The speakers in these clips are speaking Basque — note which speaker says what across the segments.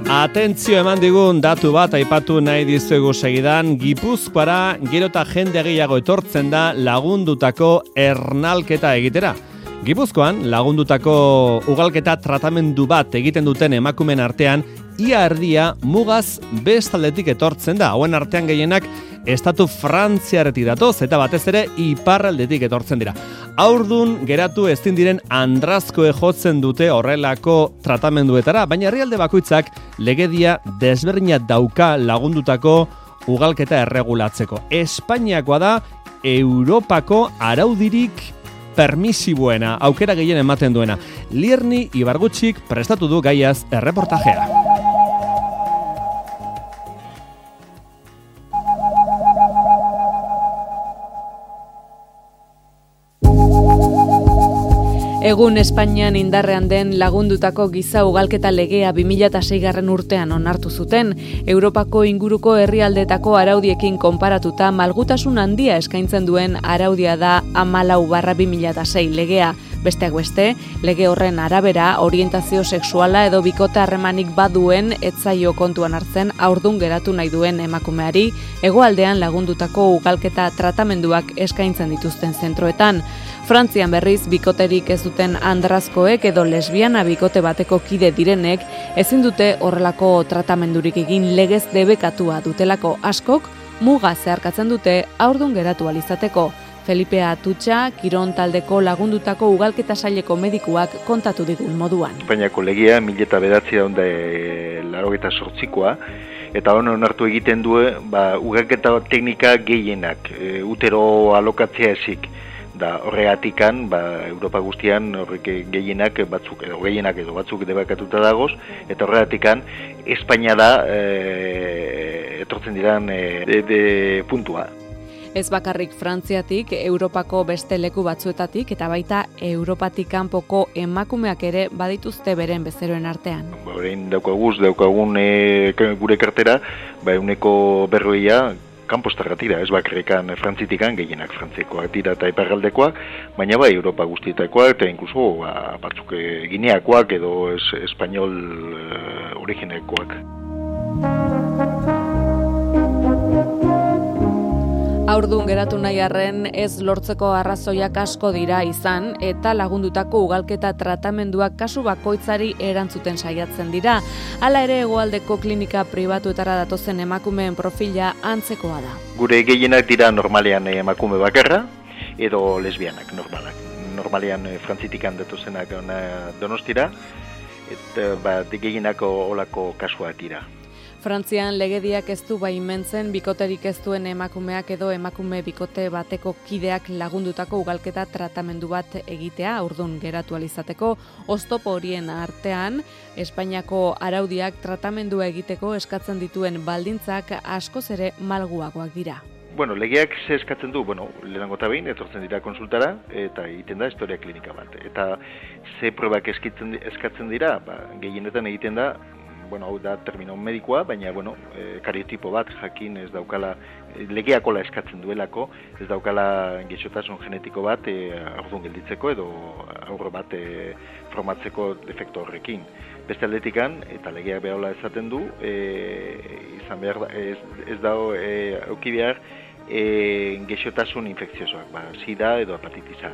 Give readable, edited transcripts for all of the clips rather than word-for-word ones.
Speaker 1: Atentzio eman digun datu bat aipatu nahi dizuegu segidan, Gipuzkoara gero eta jende gehiago etortzen da lagundutako ernalketa egitera. Gipuzkoan lagundutako ugalketa tratamendu bat egiten duten emakumeen artean, ia erdia mugaz bestaldetik etortzen da. Hauen artean gehienak estatu frantziaretik datoz eta batez ere iparraldetik etortzen dira. Haurdun geratu ezin diren andrazkoe jotzen dute horrelako tratamenduetara, baina herrialde bakoitzak legedia desberdina dauka lagundutako ugalketa erregulatzeko. Espainiakoa da Europako araudirik permisiboena, aukera gehien ematen duena. Lierni Ibargutxik prestatu du gaiaz erreportajea.
Speaker 2: Egun Espainian indarrean den lagundutako giza ugalketa legea 2006 urtean onartu zuten, Europako inguruko herrialdeetako araudiekin konparatuta malgutasun handia eskaintzen duen araudia da 14/2006 legea. Besteak beste, lege horren arabera orientazio sexuala edo bikote harremanik baduen ez zaio kontuan hartzen haurdun geratu nahi duen emakumeari hegoaldean lagundutako ugalketa tratamenduak eskaintzen dituzten zentroetan. Frantzian berriz bikoterik ez duten andrazkoek edo lesbiana bikote bateko kide direnek ezin dute horrelako tratamendurik egin legez debekatua dutelako askok muga zeharkatzen dute haurdun geratu ahal izateko. Felipe Atutxa, Kiron taldeko lagundutako ugalketa saileko medikuak kontatu digun moduan.
Speaker 3: Espainiako legea 1988koa eta onartu egiten du ugalketa teknika gehienak, utero alokatzea ezik. Da horregatikan, Europa guztian horrek gehienak batzuk debekatuta dagoz, eta horregatikan Espainia da etortzen diran puntua.
Speaker 2: Ez bakarrik Frantziatik, Europako beste leku batzuetatik eta baita Europatik kanpoko emakumeak ere badituzte beren bezeroen artean.
Speaker 3: Orain daukagun gure kartera, 40% kanpostara dira, ez bakarrikan Frantzitikan, gehienak Frantzekoak dira eta iparraldekoak, baina Europa guztietakoak eta inkluso batzuk gineakoak edo espainol originekoak.
Speaker 2: Haurdun geratu nahi arren ez lortzeko arrazoiak asko dira izan eta lagundutako ugalketa tratamenduak kasu bakoitzari erantzuten saiatzen dira. Hala ere hegoaldeko klinika pribatuetara datozen emakumeen profila antzekoa da.
Speaker 3: Gure gehienak dira normalean emakume bakarra edo lesbianak normalak. Normalean Frantzitikan datozenak Donostira eta gehienak olako kasuak dira.
Speaker 2: Frantzian legediak ez du baimentzen bikoterik ez duen emakumeak edo emakume bikote bateko kideak lagundutako ugalketa tratamendu bat egitea, haurdun geratu ahal izateko. Oztopo horien artean, Espainiako araudiak tratamendua egiteko eskatzen dituen baldintzak askoz ere malguagoak dira.
Speaker 3: Legeak ze eskatzen du, lehenengo eta behin, etortzen dira konsultara, eta egiten da historia klinika bat. Eta ze probak eskatzen dira, gehienetan egiten da, hau da termino medikoa, baina, kariotipo bat jakin ez daukala, legeakola eskatzen duelako, ez daukala gaixotasun genetiko bat haurdun gelditzeko edo aurro bat formatzeko defekto horrekin. Beste aldetikan, eta legeak behola esaten du, izan behar, ez dago auki behar gaixotasun infekziosoak, sida edo hepatitisa.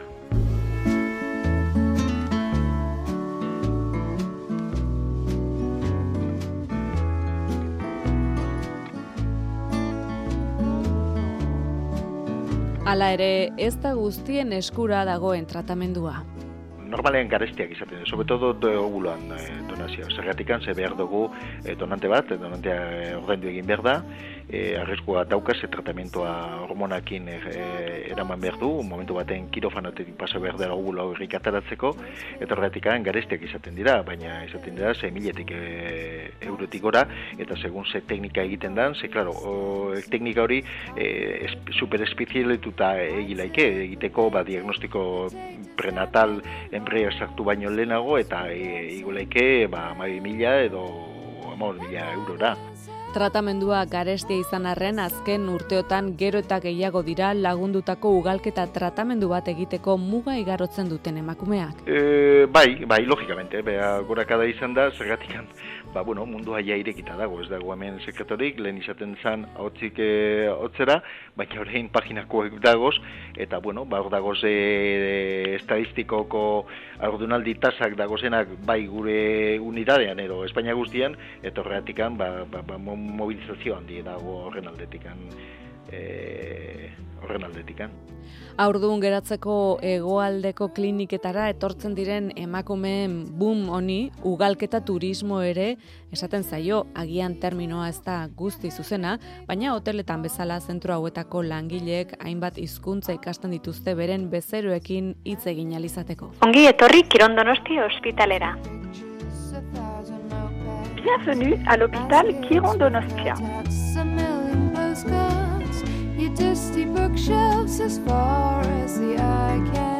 Speaker 2: Hala ere, ez da guztien eskura dagoen tratamendua.
Speaker 3: Normalean garestiak izaten, sobretodo ovuloan donazioa. Zergatikan, ze behar dugu donante bat, donantea ordaindu egin behar da, arriskua daukaz, tratamentoa hormonakin eraman behar du, momentu baten kirofanotetik pasa behar dela ovulo horrik ataratzeko, eta horretikan garestiak izaten dira, baina izaten dira 6.000 eurotik gora, eta segun ze teknika egiten dan, ze, klaro, teknika hori superespezialituta egiteko, diagnostiko prenatal enbrea sartu baino lehenago, eta igulaike 12.000 edo 15.000 eurora.
Speaker 2: Tratamendua garestia izan arren azken urteotan gero eta gehiago dira lagundutako ugalketa tratamendu bat egiteko muga igarotzen duten emakumeak.
Speaker 3: Bai, logikamente, gorakada izan da, zergatikan, mundua ja irekita dago, ez dago hemen sekretorik, lehen izaten zan hotzik hotzera, baina horrein paginakoek dagoz, eta hor dagoz estadistikoko ardunaldi tasak dagozenak bai gure unidadean edo Espainia guztian, eta horretikan mobilizazio handi dago horren aldetikan.
Speaker 2: Haurdun geratzeko hegoaldeko kliniketara etortzen diren emakumeen boom honi ugalketa turismo ere esaten zaio, agian terminoa ez da guzti zuzena, baina hoteletan bezala zentro hauetako langileek hainbat hizkuntza ikasten dituzte beren bezeroekin hitz egin ahal izateko.
Speaker 4: Ongi etorri Kiron Donosti ospitalera. Bienvenue à l'hôpital Kiron Donostia.
Speaker 5: Your dusty bookshelves as far as the eye can